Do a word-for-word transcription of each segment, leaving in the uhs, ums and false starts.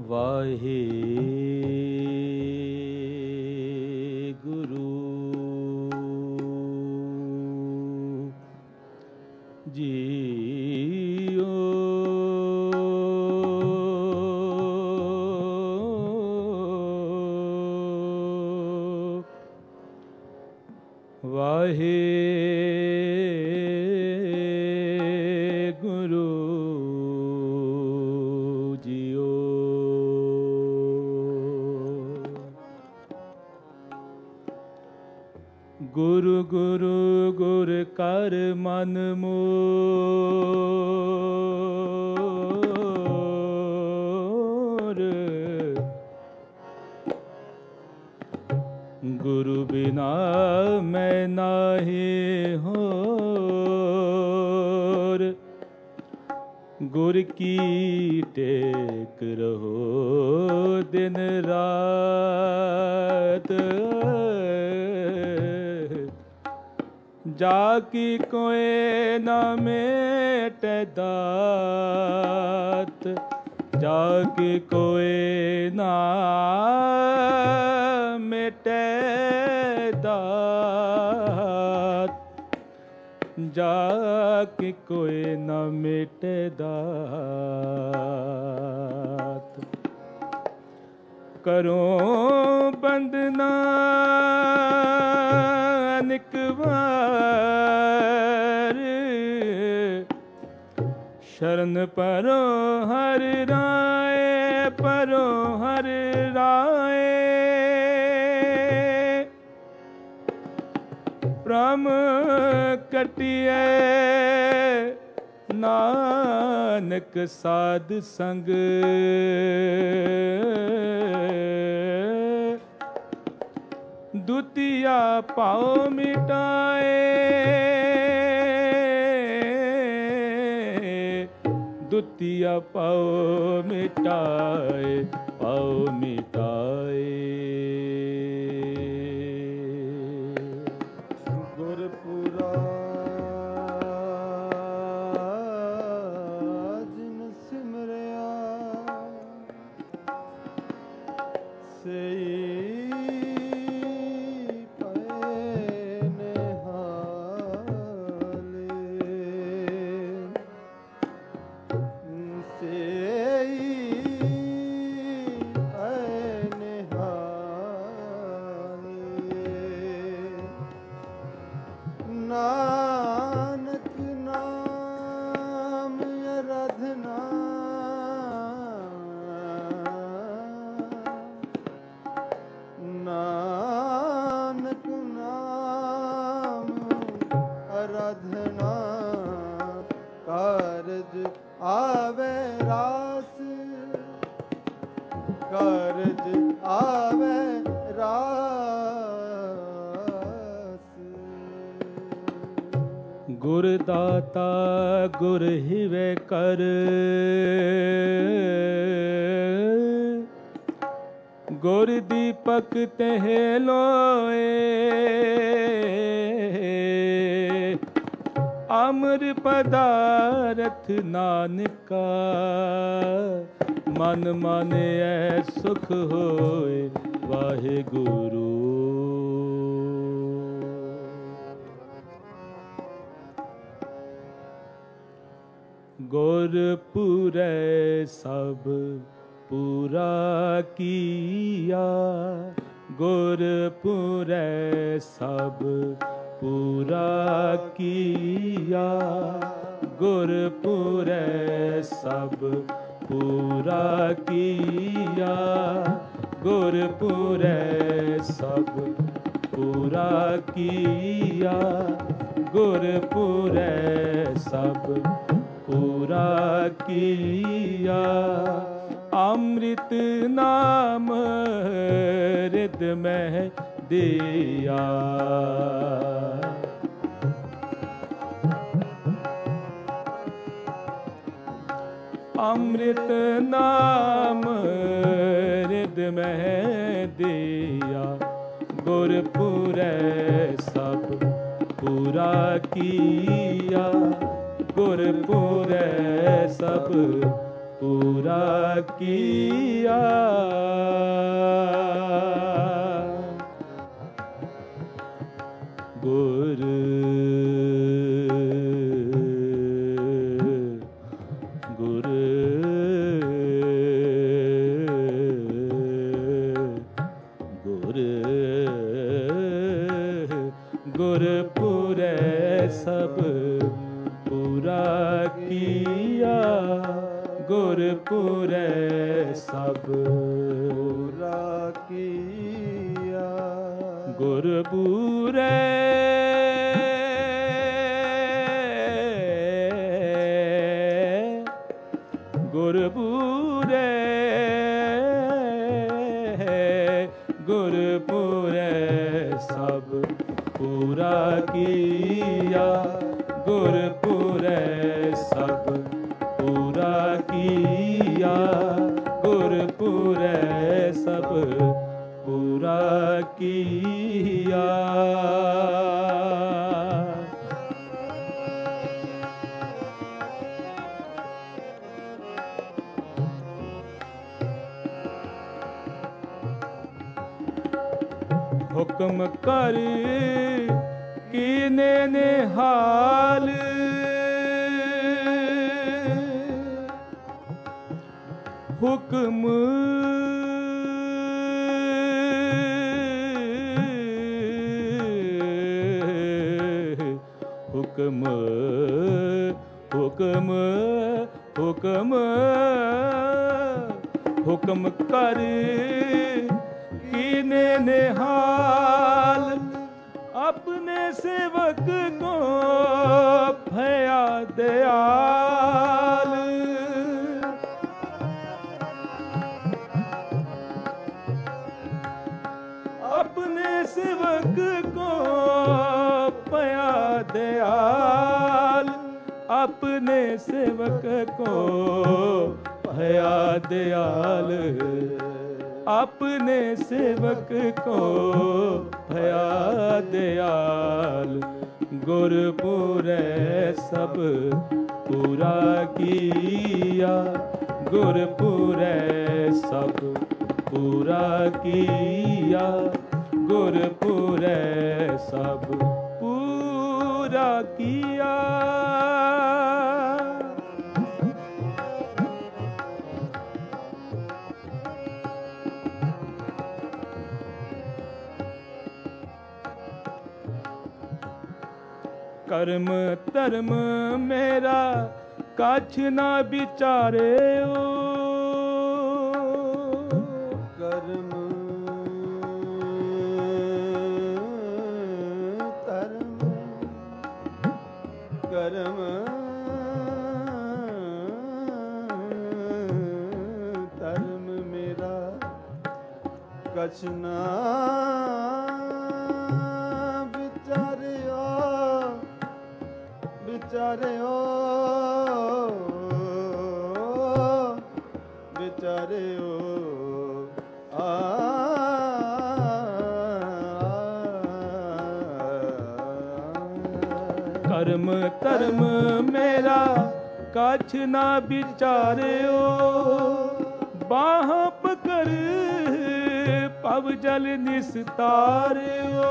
ਵਾਹਿਗੁਰੂ ਜੀਓ। ਵਾਹਿਗੁਰੂ ਜੀਓ। ਗੁਰੂ ਗੁਰੂ ਗੁਰ ਕਰ ਮਨ ਮੋਰ, ਗੁਰੂ ਬਿਨਾ ਮੈਂ ਨਾਹੀ ਹੋਰ। ਗੁਰ ਕੀ ਟੇਕ ਰਹੋ ਦਿਨ ਰਾਤ, ਜਾ ਕੀ ਕੋਇ ਨਾ ਮੇਟੈ ਦਾਤ, ਜਾ ਕੀ ਕੋਇ ਨਾ ਮੇਟੈ ਦਾਤ, ਜਾ ਕੀ ਕੋਇ ਨਾ ਮੇਟੈ ਦਾਤ। ਕਰੋ ਬੰਦਨਾ ਅਨੇਕ ਵਾਰ, ਸ਼ਰਨ ਪਰੋ ਹਰਿ ਰਾਏ, ਪਰੋ ਹਰਿ ਰਾਏ। ਭ੍ਰਮ ਕਟਿਐ ਨਾਨਕ ਸਾਧ ਸੰਗ, ਦੁਤੀਆ ਭਾਉ ਮਿਟਾਏ, ਦੁਤੀਆ ਭਾਉ ਮਿਟਾਏ, ਭਾਉ ਮਿਟਾਏ। ਗੁਰਪੁਰਾ ਜਿਨ ਸਿਮਰਿਆ, ਸਈ ਨਾਨਕ ਨਾਮ ਅਰਾਧਨਾ, ਨਾਨਕ ਨਾਮ ਅਰਾਧਨਾ। ਕਾਰਜ ਆਵੇ ਰਾਸ, ਕਾਰਜ ਆਵੇ ਰਾਸ। ਗੁਰ ਦਾਤਾ ਗੁਰ ਹਿਵੇ ਕਰ, ਗੁਰ ਦੀਪਕ ਤਹਿ ਲੋਏ। ਅਮਰ ਪਦਾਰਥ ਨਾਨਕਾ, ਮਨ ਮਾਨਿਐ ਸੁਖ ਹੋਏ। ਵਾਹਿਗੁਰੂ ਗੁਰਪੁਰੈ ਸਭ ਪੂਰਾ ਕੀਆ, ਗੁਰਪੁਰੈ ਸਭ ਪੂਰਾ ਕੀਆ, ਗੁਰਪੁਰੈ ਸਭ ਪੂਰਾ ਕੀਆ, ਗੁਰਪੁਰੈ ਸਭ ਪੂਰਾ ਕੀਆ, ਗੁਰਪੁਰੈ ਸਭ ਪੂਰਾ ਕੀਆ। ਅੰਮ੍ਰਿਤ ਨਾਮ ਰਿਦ ਮਹਿ ਦਿਆ, ਅੰਮ੍ਰਿਤ ਨਾਮ ਰਿਦ ਮਹਿ ਦਿਆ। ਗੁਰਪੁਰੈ ਸਭ ਪੂਰਾ ਕੀਆ, ਗੁਰਪੁਰੈ ਸਭ ਪੂਰਾ पूरा किया। गुर गुर गुर गुरपुरै सब पूरा किया। गुरपुरै सब पूरा किया। गुरपुरै गुरपुरै गुरपुरै सब पूरा किया। गुरपुरै सब पूरा किया। गुरपुरै सब पूरा किया। हुक्म कर कीने निहाल। हुक्म हुक्म हुक्म हुक्म हुक्म कर कीने निहाल। अपने सेवक को भया दयाल। अपने सेवक को भया दयाल। अपने सेवक को भया दयाल। अपने सेवक को भया दयाल। गुरपुरै सब पूरा किया। गुरपुरै सब पूरा किया। गुरपुरै सब पूरा किया। कर्म धर्म मेरा कछ ना विचारे। कर्म धर्म कर्म धर्म मेरा कछ ना विचारियो विचारियो आ कर्म धर्म मेरा कछ ना विचारियो। बाह पकड़ पव जल निस्तारियो।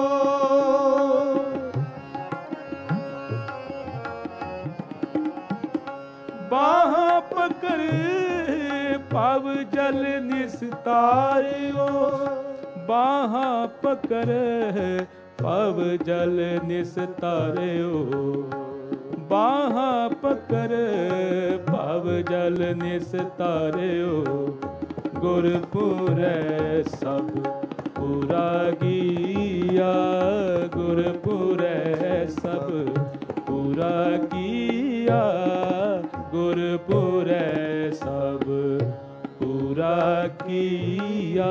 बाह पकड़ पव जल निस्तारियो। बाह पकड़ पव जल निस्तारियो। बाह पकड़ पव जल निस्तारियो। गुरपुरै सब पूरा किया। गुरपुरै सब पूरा किया। गुरपुरै सब पूरा किया।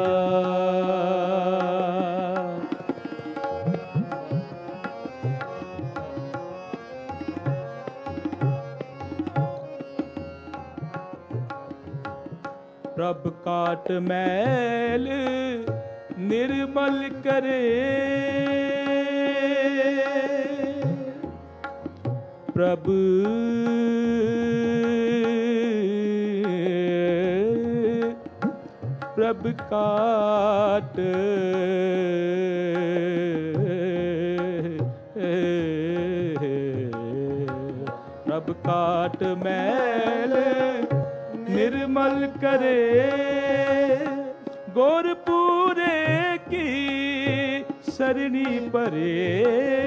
प्रभ काट मैल निर्मल करे। प्रभु ਪ੍ਰਭ ਕਾਟ ਪ੍ਰਭ ਕਾਟ ਮੈਲ ਨਿਰਮਲ ਕਰੇ, ਗੁਰਪੂਰੇ ਕੀ ਸਰਣੀ ਭਰੇ।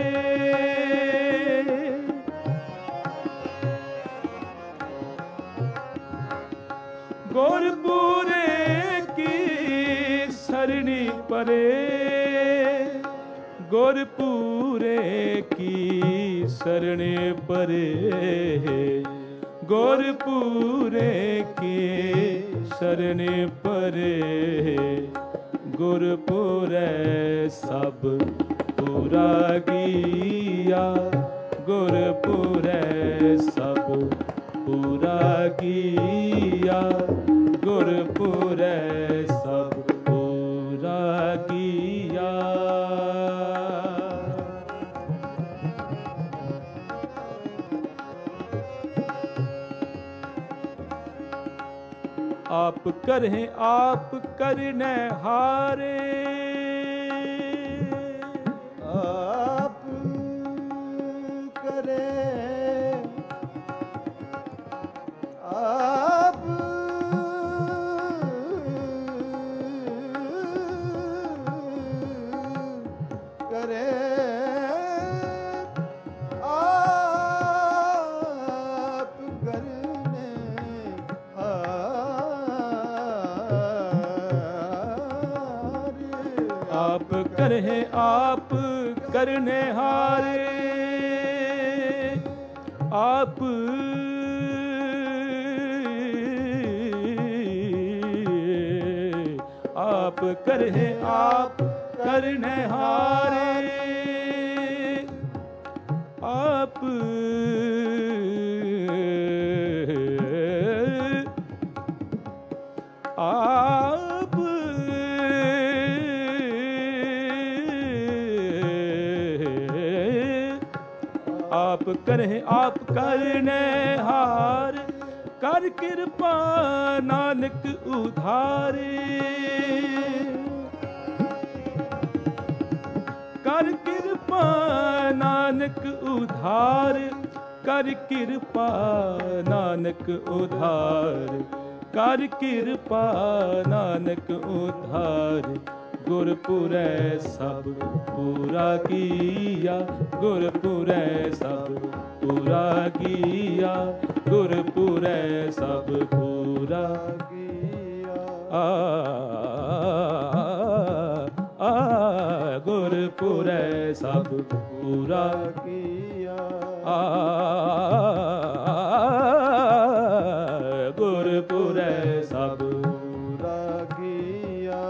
ਗੁਰਪੂਰੇ ਕੀ ਸਰਣੀ ਭਰੇ, ਗੁਰਪੂਰੇ ਕੀ ਸਰਣੇ ਭਰੇ, ਗੁਰਪੂਰੇ ਕੀ ਸਰਣੇ ਭਰੇ, ਗੁਰਪੂਰੇ ਸਭ ਪੂਰਾ ਕੀਆ, ਗੁਰਪੂਰੇ ਸਭ ਪੂਰਾ ਕੀਆ, ਗੁਰਪੂਰੇ ਸਭ ਪੂਰਾ ਕੀਆ। आप करहे आप करने हारे, आप करे आप करे आप करने आप करहे आप करने हारे, आप आप करहे आप करने हारे, आप आप आप करहे आप करने हार, कर कृपा नानक उधारे, कर कृपा नानक उधार, कर कृपा नानक उधार, कर कृपा नानक उधार, गुरपुरै सब पूरा किया, गुरपुरै सब पूरा किया, गुरपुरै सब पूरा किया। आ, आ, आ गुरपुरै सब पूरा किया, आ, गुरपुरै सब पूरा किया,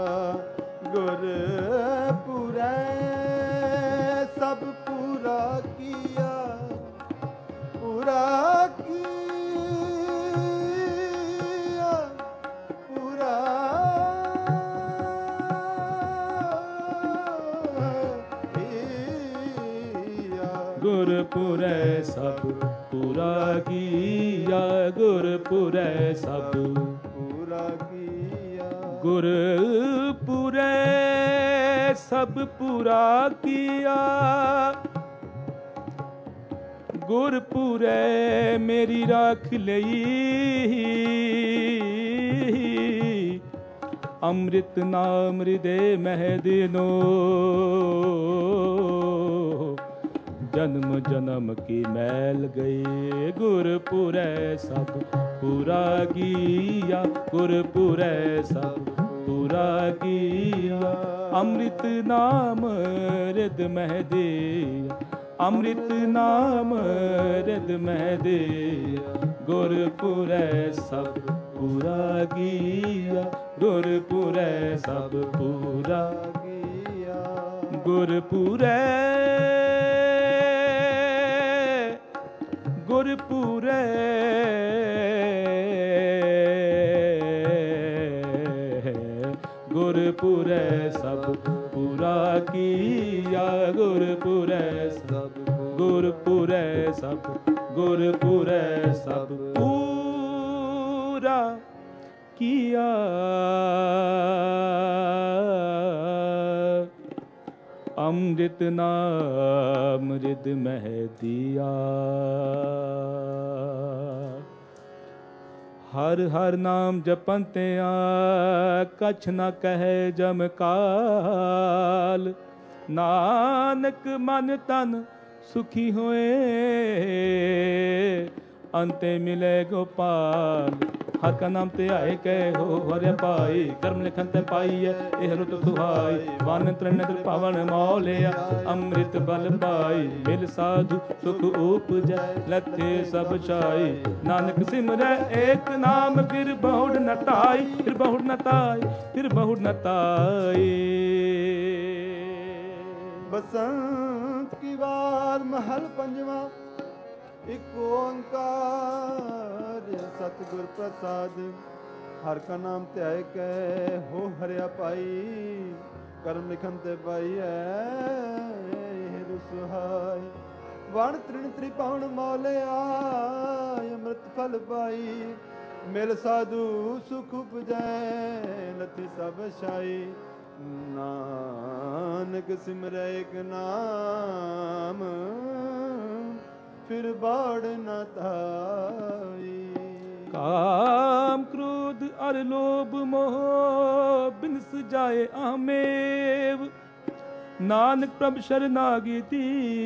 गुरपुरै सब पूरा किया, पूरा किया, पूरा किया, गुरपुरै सब पूरा किया, गुरपुरै सब पूरा किया, गुरपुरै सब पूरा किया, गुरपुरै मेरी राख लई, अमृत नाम हृदय मह दिनो, जन्म जन्म की मैल गई, गुरपुरै सब पूरा किया, गुरपुरै सब पूरा किया, अमृत नाम हृदय मह दिया, अमृत नाम हृदय मह दिया, गुरपुरै सब पूरा किया, गुरपुरै सब पूरा किया, गुरपुरै गुरपुरै गुरपुरै सब पूरा किया, गुरपुरै सब गुरपुरै सब गुरपुरै सब पूरा ਕੀਆ। ਅੰਮ੍ਰਿਤ ਨਾਮ ਰਿਦ ਮਹਿ ਦੀਆ। ਹਰ ਹਰ ਨਾਮ ਜਪੰਤਿਆ ਕਛ ਨ ਕਹਿ ਜਮ ਕਾਲ। ਨਾਨਕ ਮਨ ਤਨ ਸੁਖੀ ਹੋਏ ਅੰਤੇ ਮਿਲੇ ਗੋਪਾਲ। ਹਰ ਕਾ ਨਾਮ ਧਿਆਏ ਕਹਿ ਹੋ ਹਰਿ ਪਾਈ। ਕਰਮ ਲਿਖਨ ਤੇ ਪਾਈਐ ਇਹ ਰੁਤ ਸੁਹਾਈ। ਵਨ ਤ੍ਰਿਣ ਤ੍ਰਿਭਾਵਨ ਮੌਲਿਆ ਅੰਮ੍ਰਿਤ ਬਲ ਪਾਈ। ਮਿਲ ਸਾਧੂ ਸੁਖ ਉਪਜੈ ਲਥੇ ਸਭ ਛਾਈ। ਨਾਨਕ ਸਿਮਰੈ ਏਕ ਨਾਮ ਫਿਰ ਬਹੁੜ ਨ ਤਾਈ। ਫਿਰ ਬਹੁੜ ਨ ਤਾਈ ਫਿਰ ਬਹੁੜ ਨ ਤਾਈ। ਬਸੰਤ ਕੀ ਵਾਰ ਮਹਲ ਪੰਜਵਾ। ਇਕ ਓੰਕਾਰ ਸਤਿਗੁਰ ਪ੍ਰਸਾਦ। ਹਰ ਕਾ ਨਾਮ ਧਿਆਏ ਕੈ ਹੋ ਹਰਿਆ ਪਾਈ। ਕਰਮ ਲਿਖਨ ਤੇ ਪਾਈਐ ਇਹ ਸੁਹਾਈ। ਵਣ ਤ੍ਰਿਣ ਤ੍ਰਿਭਾਵਨ ਮੌਲਿਆ ਅੰਮ੍ਰਿਤ ਫਲ ਪਾਈ। ਮਿਲ ਸਾਧੂ ਸੁਖ ਉਪਜੈ ਲਥੀ ਸਭ ਛਾਈ। ਨਾਨਕ ਸਿਮਰੈ ਏਕ ਨਾਮ ਫਿਰ ਬਾੜ ਨ ਤਾਈ। ਕਾਮ ਕ੍ਰੋਧ ਅਰ ਲੋਭ ਮੋਹ ਬਿਨਸ ਜਾਏ ਆਮੇਵ। ਨਾਨਕ ਪ੍ਰਭ ਸ਼ਰਨਾਗਤੀ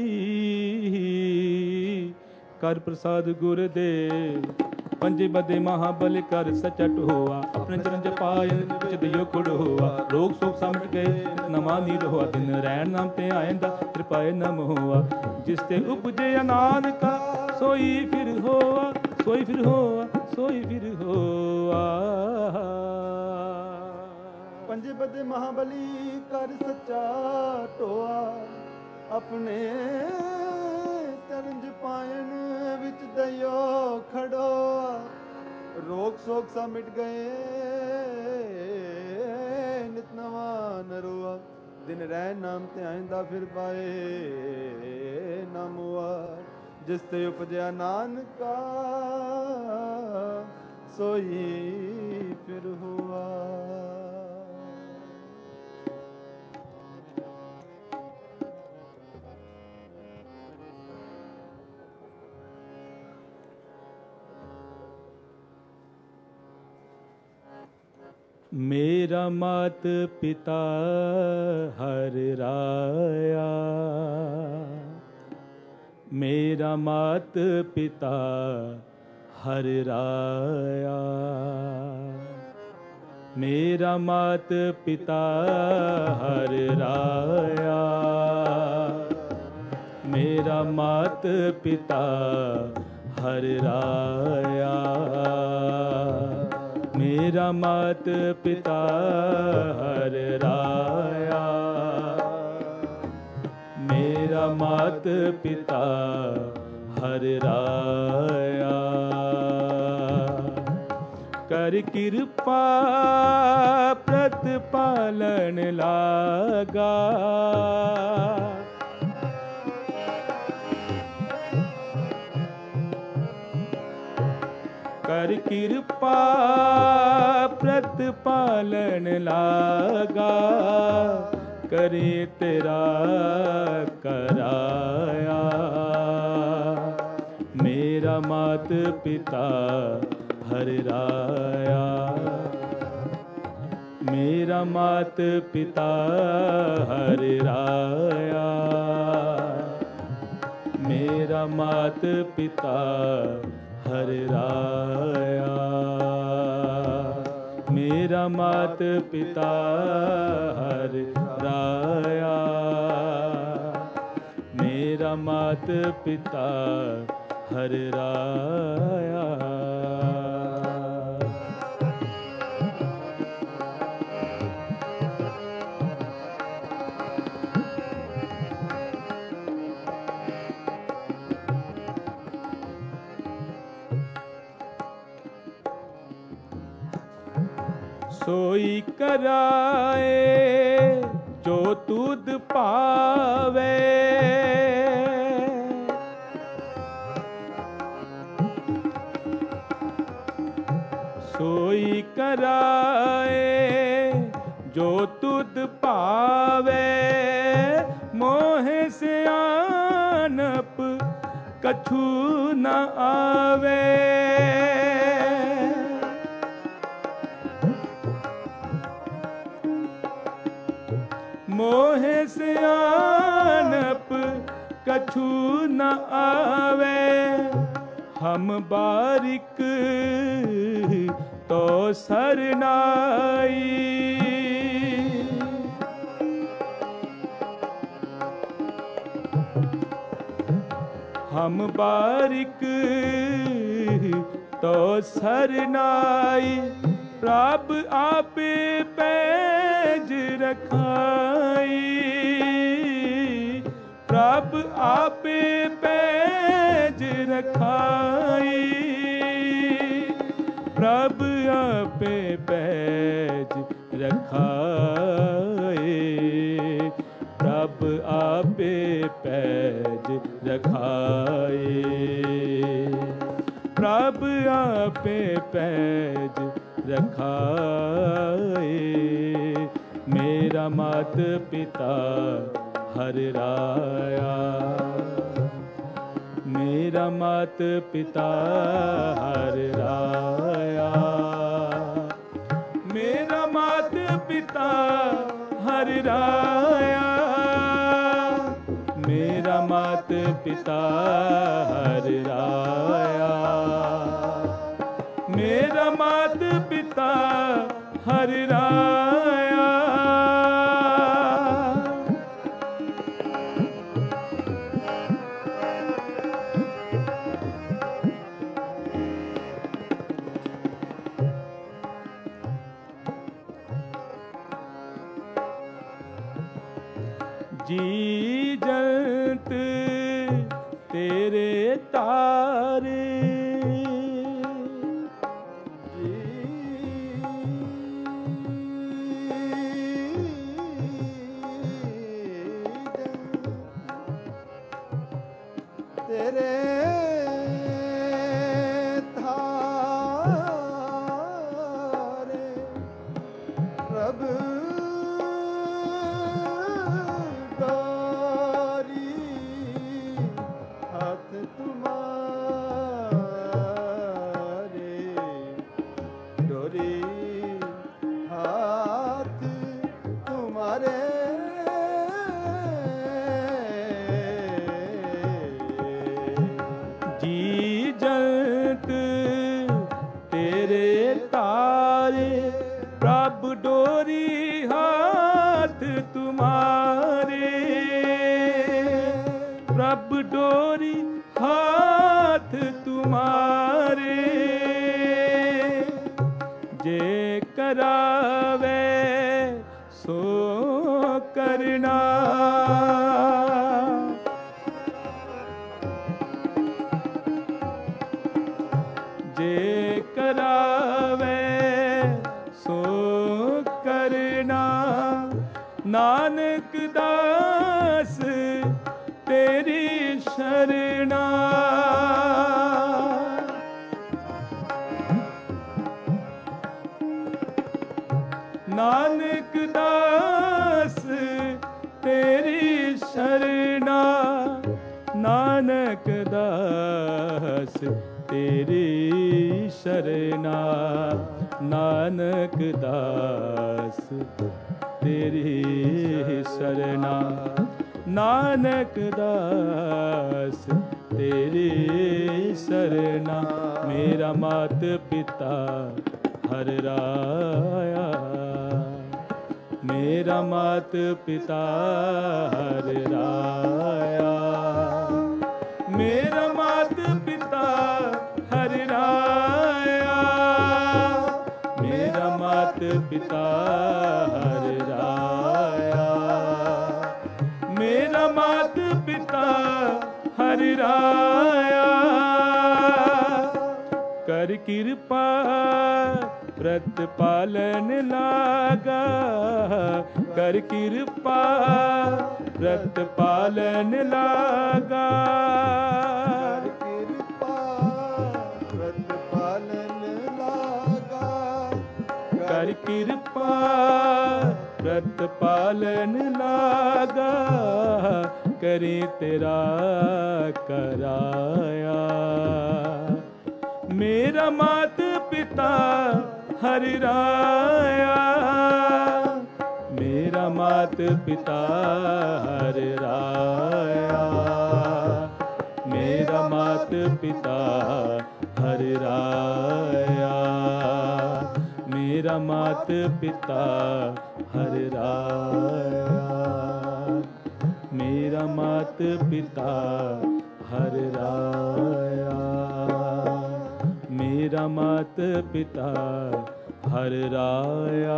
ਕਰ ਪ੍ਰਸਾਦ ਗੁਰ ਦੇਵ। ਪੰਜੇ ਬਦੇ ਮਹਾਬਲ ਕਰ ਸਚਟ ਹੋਆ। ਆਪਣੇ ਚਰਨ ਜਪਾਇਨ ਵਿੱਚ ਦਿਓ ਖੁੜ ਹੋਆ। ਰੋਗ ਸੋਗ ਸਮਝ ਗਏ ਨਵਾਂ ਨੀਰ ਹੋਆ। ਦਿਨ ਰਹਿਣ ਨਾਮ ਤੇ ਆਇੰਦਾ ਕਿਰਪਾਏ ਨਮ ਹੋਆ। ਜਿਸ ਤੇ ਉਪਜੇ ਨਾਨਕਾ ਸੋਈ ਫਿਰ ਹੋਆ। ਸੋਈ ਫਿਰ ਹੋਆ ਸੋਈ ਫਿਰ ਹੋਆ। ਪੰਜੇ ਬਦੇ ਮਹਾਬਲੀ ਕਰ ਸੱਚਾ ਢੋਆ। ਆਪਣੇ ਚਰਨ ਜਪਾਇਨ ਵਿੱਚ ਦਇਓ ਖੜੋਆ। ਰੋਗ ਸੋਗ ਸਾ ਮਿਟ ਗਏ ਨਿਤ ਨਵਾਂ ਨਰੋਆ। ਦਿਨ ਰਹਿ ਨਾਮ ਧਿਆਇਂਦਾ ਫਿਰ ਪਾਏ ਨਾਮ ਹੋਆ। ਜਿਸ ਤੇ ਉਪਜਿਆ ਨਾਨਕਾ ਸੋਈ ਫਿਰ ਹੋਆ। ਮੇਰਾ ਮਾਤ ਪਿਤਾ ਹਰ ਰਾਇਆ। ਮੇਰਾ ਮਾਤ ਪਿਤਾ ਹਰ ਰਾਇਆ। ਮੇਰਾ ਮਾਤ ਪਿਤਾ ਹਰ ਰਾਇਆ। ਮੇਰਾ ਮਾਤ ਪਿਤਾ ਹਰ ਰਾਇਆ। ਮੇਰਾ ਮਾਤ ਪਿਤਾ ਹਰ ਰਾਇਆ। ਮੇਰਾ ਮਾਤ ਪਿਤਾ ਹਰ ਰਾਇਆ। ਕਰ ਕਿਰਪਾ ਪ੍ਰਤਪਾਲਨ ਲਾਗਾ। ਕਰ ਕਿਰਪਾ ਪ੍ਰਤਪਾਲਨ ਲਾਗਾ। ਕਰੇ ਤੇਰਾ ਕਰਾਇਆ। ਮੇਰਾ ਮਾਤ ਪਿਤਾ ਹਰ ਰਾਇਆ। ਮੇਰਾ ਮਾਤ ਪਿਤਾ ਹਰ ਰਾਇਆ। ਮੇਰਾ ਮਾਤ ਪਿਤਾ ਹਰ ਰਾਇਆ। ਮੇਰਾ ਮਾਤ ਪਿਤਾ ਹਰ ਰਾਇਆ। ਮੇਰਾ ਮਾਤ ਪਿਤਾ ਹਰ ਰਾਇਆ। ਸੋਈ ਕਰਾਏ ਜੋ ਤੁਧ ਭਾਵੇ। ਸੋਈ ਕਰਾਏ कछु न आवे। मोहे सियानप कछु न आवे। हम बारिक तो सरनाई। हम बारिक तो सरनाई। प्रभ आपे पैज रखाई। प्रभ आपे पैज रखाई। प्रभ आपे पैज रखाए। प्रभ आपे पैज रखाए। प्रभ आपे पैज रखाए। मेरा मात पिता हर राया। मेरा मात पिता हर राया। मेरा मात पिता हर राया। मेरा मात पिता हर राया। मेरा मात पिता हर राया। जी जंत तेरे तारे। तेरे डोरी हाथ तुम्हारे। जे करावे सो करना। जे करावे सो करना। नानक दास तेरी शरणा। नानक दास तेरी शरणा। नानक दास तेरी शरणा। नानक दास तेरी शरणा। नानक दास तेरी शरणा। मेरा मात पिता हर राया। मेरा मात पिता हर राया। मेरा मात पिता हर राया। मेरा मात पिता हर राया। मेरा मात पिता हर राया। कर कृपा व्रत पालन लागा। कर कृपा व्रत पालन लागा। कर कृपा व्रत पालन लागा। कर कृपा व्रत पालन लागा। करी तेरा कराया। मेरा मात पिता हरि राया, मेरा मात पिता हरि राया, मेरा मात पिता हरि राया, मेरा मात पिता हरि राया, मेरा मात पिता हरि राया, मेरा मात पिता हरि राया।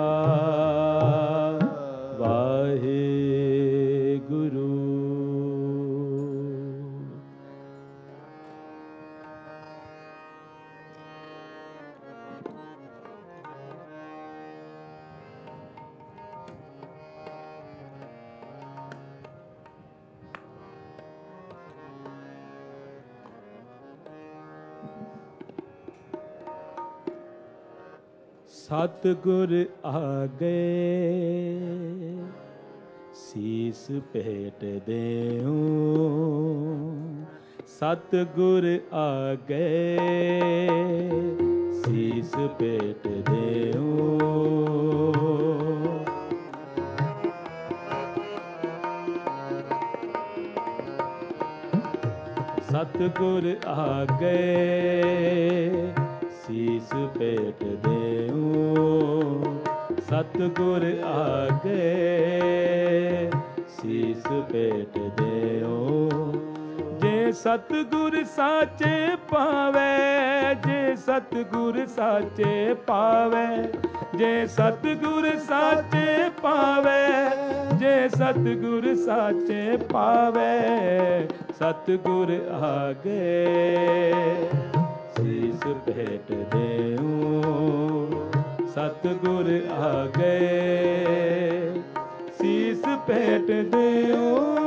वाहे गुरु। सतगुर आ गए सीस भेट देऊं, सतगुर आ गए सीस भेट देऊं। सतगुर आ गए सीस भेट देऊं, सतगुर आ गए सीस भेट देऊं। जे सतगुर साचे पावे, जे सतगुर साचे पावे, जे सतगुर साचे पावे, जे सतगुर साचे पावे, सतगुर आ गए सीस भेट देऊं, सतगुर आ गए सीस भेट देऊं।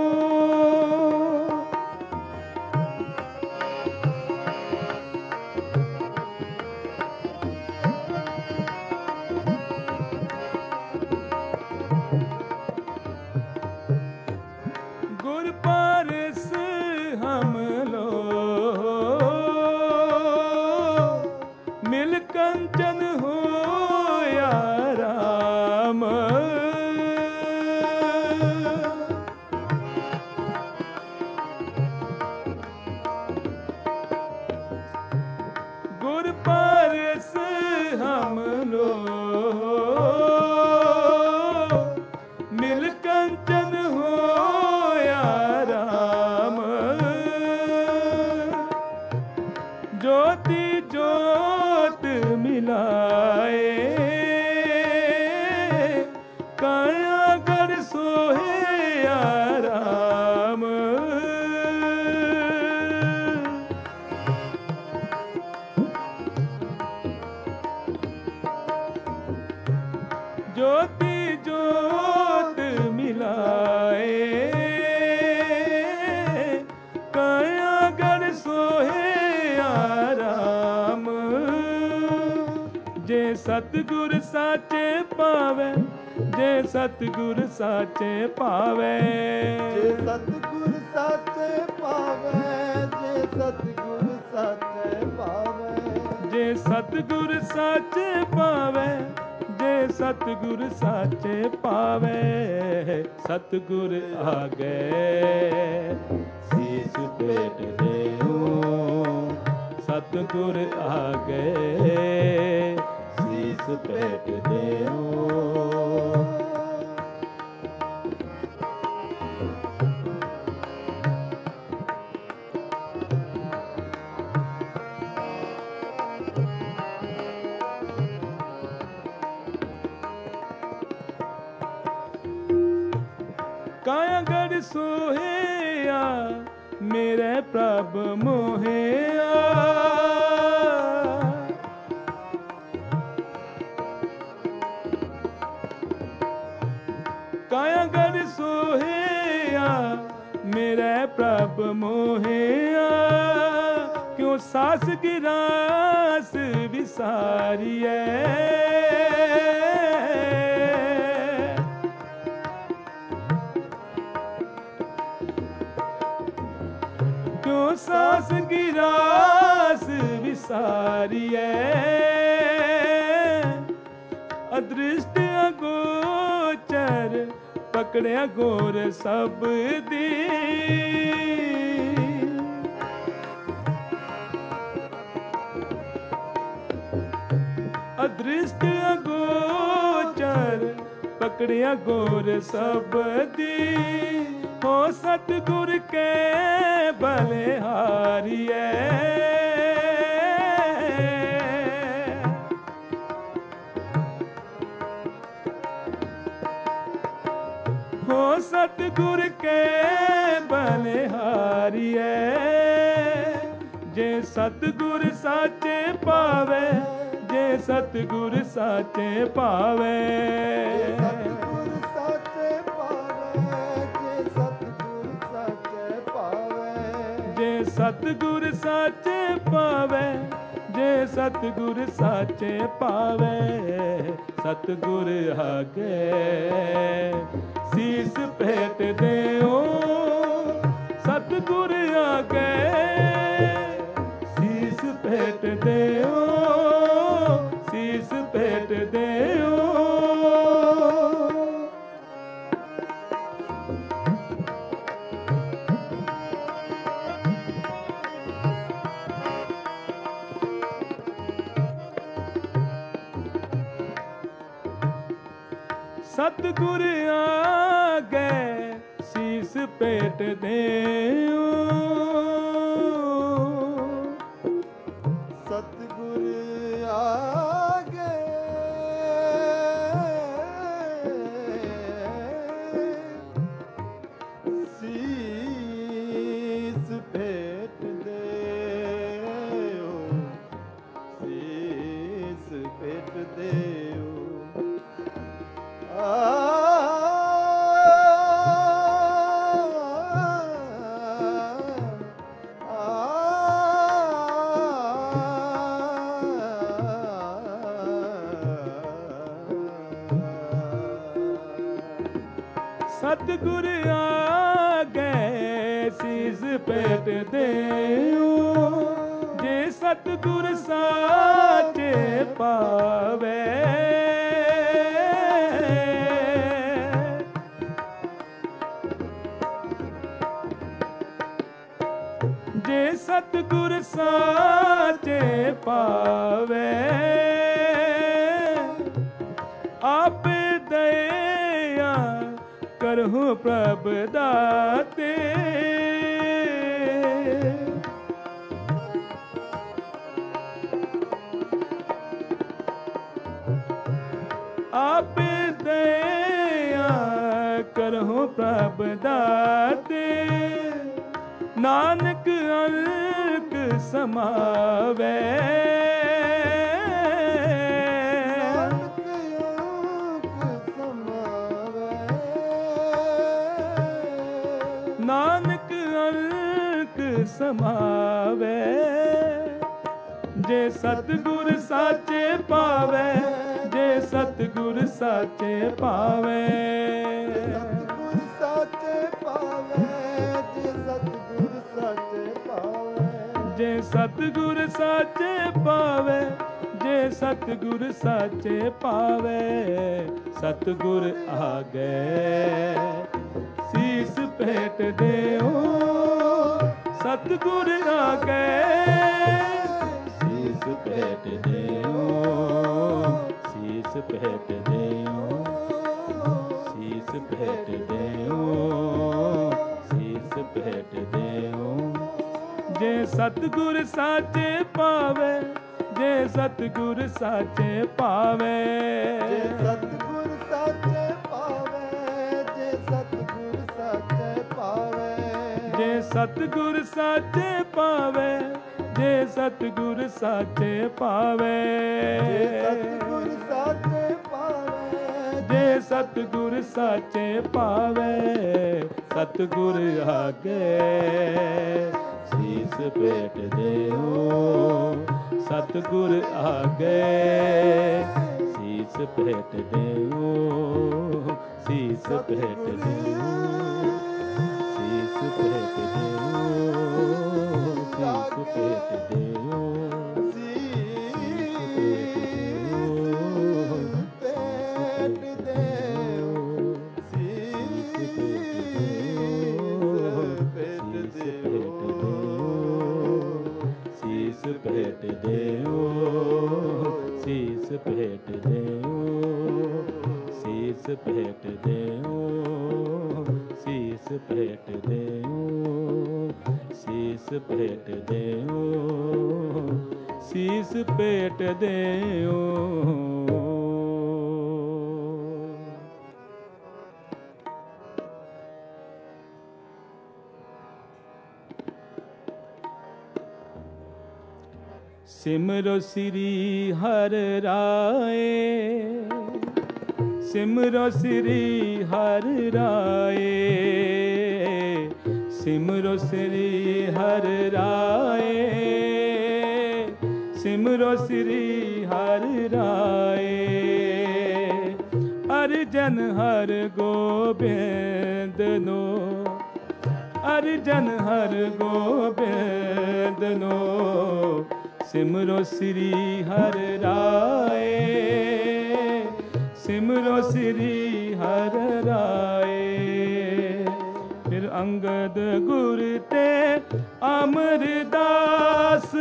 गुर पारस हम मिल कंचन होया राम, गुर पारस हम लो मिल कंचन होया राम। ज्योति ज्योत मिलाए कायागढ़ सोहे राम। ज्योति ज्योत मिलाए कायागढ़ सोहे राम। जे सतगुर साचे पावे, जे सतगुर साचे पावे, जे सतगुर साचे पावे, जे सतगुर साचे पावे, जे सतगुर साचे पावे, जे सतगुर साचे पावे, सतगुर आ गए सीस भेट देऊं, सतगुर आ गए सीस भेट देऊं। कायागढ़ सोहेया मेरे प्रभ मोहेया। कायागढ़ सोहेया मेरे प्रभ मोहेया। क्यों सास गिरास विसारिए, सास की रास विसारिए अदृष्ट अगोचर पकड़िया गोर सब दी अदृष्ट अगोचर पकड़िया गोर सब दी हो सतगुर के बलिहारिए हो सतगुर के बलिहारिए जे सतगुर साचे पावे जे सतगुर साचे पावे सतगुर साचे पावे जे सतगुर साचे पावे जे सतगुर साचे पावे जे सतगुर साचे पावे सतगुर आगे सीस भेट देओ सतगुर आगे सीस भेट देओ सीस भेट देओ सतगुर आगे सीस भेट देओ सतगुर आगे सीस भेट देओ सीस भेट देओ सतगुर आगे सीस भेट देओ जे सतगुर साचे पावे जे सतगुर साचे पावे आप दया करहु प्रभ दाते आप दया करहु प्रभ दाते नानक अलक समावे नानक अलक समावे जे सतगुर साचे पावे जे सतगुर साचे पावे सतगुर साचे पावे जे सतगुर साचे पावे जे सतगुर साचे पावे जे सतगुर साचे पावे सतगुर आगे सीस भेट देओ सतगुर आगे सीस भेट देओ सीस भेट देओ सीस भेट देओ सीस भेट देओ जे सतगुर साचे पावे जे सतगुर साचे पावे जे सतगुर साचे पावे जे सतगुर साचे पावे जे सतगुर साचे पावे जे सतगुर साचे पावे जे सतगुर साचे पावे जे सतगुर साचे पावे सतगुर आगे सीस भेट देओ सतगुर आगे सीस भेट देओ सीस भेट देओ सीस भेट देओ ਭੇਟ ਦੇਉ, ਸੀਸ ਭੇਟ ਦੇਉ, ਸੀਸ ਭੇਟ ਦੇਉ। ਸਿਮਰੋ ਸ੍ਰੀ ਹਰਿ ਰਾਏ, ਸਿਮਰੋ ਸ੍ਰੀ ਹਰਿ ਰਾਏ, ਸਿਮਰੋ ਸ੍ਰੀ ਹਰਿ ਰਾਏ, ਸਿਮਰੋ ਸ੍ਰੀ ਹਰਿ ਰਾਏ। ਅਰਜਨ ਹਰਿ ਗੋਬਿੰਦ ਨੋ, ਅਰਜਨ ਹਰਿ ਗੋਬਿੰਦ ਨੋ, ਸਿਮਰੋ ਸ੍ਰੀ ਹਰਿ ਰਾਏ, ਸਿਮਰੋ ਸ੍ਰੀ ਹਰਿ ਰਾਏ। ਫਿਰ ਅੰਗਦ ਗੁਰ ਤੇ ਅਮਰਦਾਸ,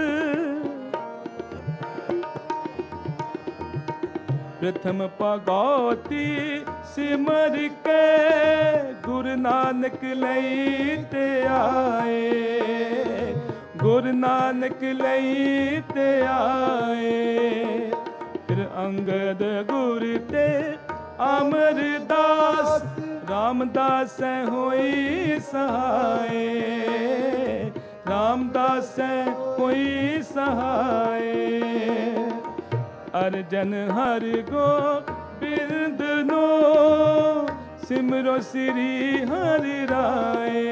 ਪ੍ਰਥਮ ਭਗਉਤੀ ਸਿਮਰ ਕੇ, ਗੁਰੂ ਨਾਨਕ ਲਈ ਤੇ ਆਏ, ਗੁਰੂ ਨਾਨਕ ਲਈ ਤੇ ਆਏ। ਫਿਰ ਅੰਗਦ ਗੁਰ ਤੇ ਅਮਰਦਾਸ, ਰਾਮਦਾਸ ਹੋਈ ਸਹਾਏ, ਰਾਮਦਾਸ ਹੋਈ ਸਹਾਏ। ਅਰਜਨ ਹਰਿ ਗੋਬਿੰਦ ਨੋ, ਸਿਮਰੋ ਸ੍ਰੀ ਹਰਿ ਰਾਏ,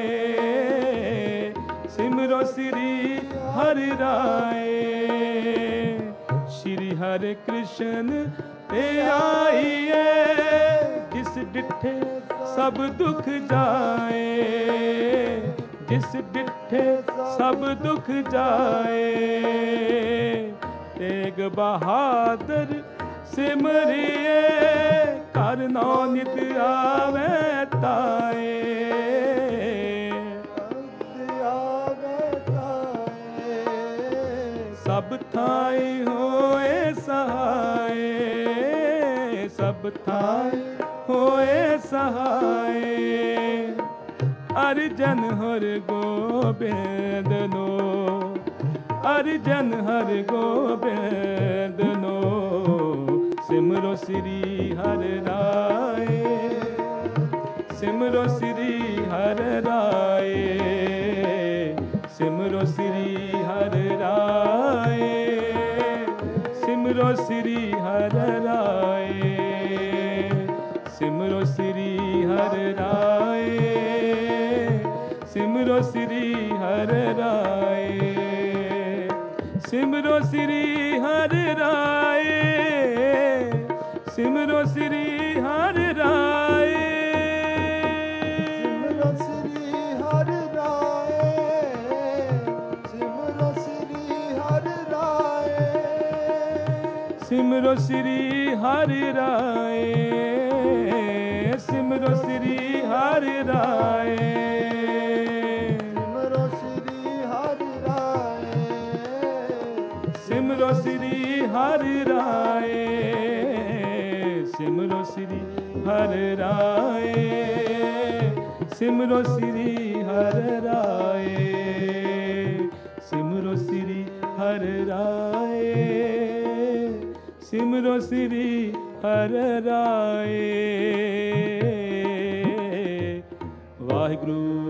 ਸਿਮਰੋ ਸ੍ਰੀ ਹਰਿ ਰਾਏ। ਸ਼੍ਰੀ ਹਰਿ ਕ੍ਰਿਸ਼ਨ ਤੇ ਆਈਏ, ਜਿਸ ਡਿਠੇ ਸਭ ਦੁਖ ਜਾਏ, ਜਿਸ ਡਿਠੇ ਸਭ ਦੁਖ ਜਾਏ। ਤੇਗ ਬਹਾਦਰ ਸਿਮਰਿਏ, ਘਰ ਨੌ ਨਿਤ ਆਵੇ ਤਾਏ, ਸਭ ਥਾਈ ਹੋਏ ਸਹਾਏ, ਸਭ ਥਾਈ ਹੋਏ ਸਹਾਏ। ਅਰਜਨ ਹਰਿ ਗੋਬਿੰਦ ਨੋ, ਅਰਜਨ ਹਰਿ ਗੋਬਿੰਦ ਨੋ, ਸਿਮਰੋ ਸ੍ਰੀ ਹਰਿ ਰਾਏ, ਸਿਮਰੋ ਸ੍ਰੀ ਹਰਿ ਰਾਏ, ਸਿਮਰੋ ਸ੍ਰੀ ਹਰਿ ਰਾਏ, ਸਿਮਰੋ ਸ੍ਰੀ ਹਰਿ ਰਾਏ, ਸਿਮਰੋ ਸ੍ਰੀ ਹਰਿ ਰਾਏ, ਸਿਮਰੋ ਸ੍ਰੀ ਹਰਿ ਰਾਏ, ਸਿਮਰੋ ਸ੍ਰੀ ਹਰਿ ਰਾਏ, ਸਿਮਰੋ ਸ੍ਰੀ ਹਰਿ ਰਾਏ, ਸਿਮਰੋ ਸ੍ਰੀ ਹਰਿ ਰਾਏ, ਸਿਮਰੋ ਸ੍ਰੀ ਹਰਿ ਰਾਏ, ਸਿਮਰੋ ਸ੍ਰੀ ਹਰਿ ਰਾਏ, ਸਿਮਰੋ ਸ੍ਰੀ ਹਰਿ ਰਾਏ, ਸਿਮਰੋ ਸ੍ਰੀ ਹਰਿ ਰਾਏ, ਸਿਮਰੋ ਸ੍ਰੀ ਹਰਿ ਰਾਏ, ਸਿਮਰੋ ਸ੍ਰੀ ਹਰਿ ਰਾਏ, ਸਿਮਰੋ ਸ੍ਰੀ ਹਰਿ ਰਾਏ, ਸਿਮਰੋ ਸ੍ਰੀ ਹਰਿ ਰਾਏ, ਸਿਮਰੋ ਸ੍ਰੀ ਹਰਿ ਰਾਏ। ਵਾਹਿਗੁਰੂ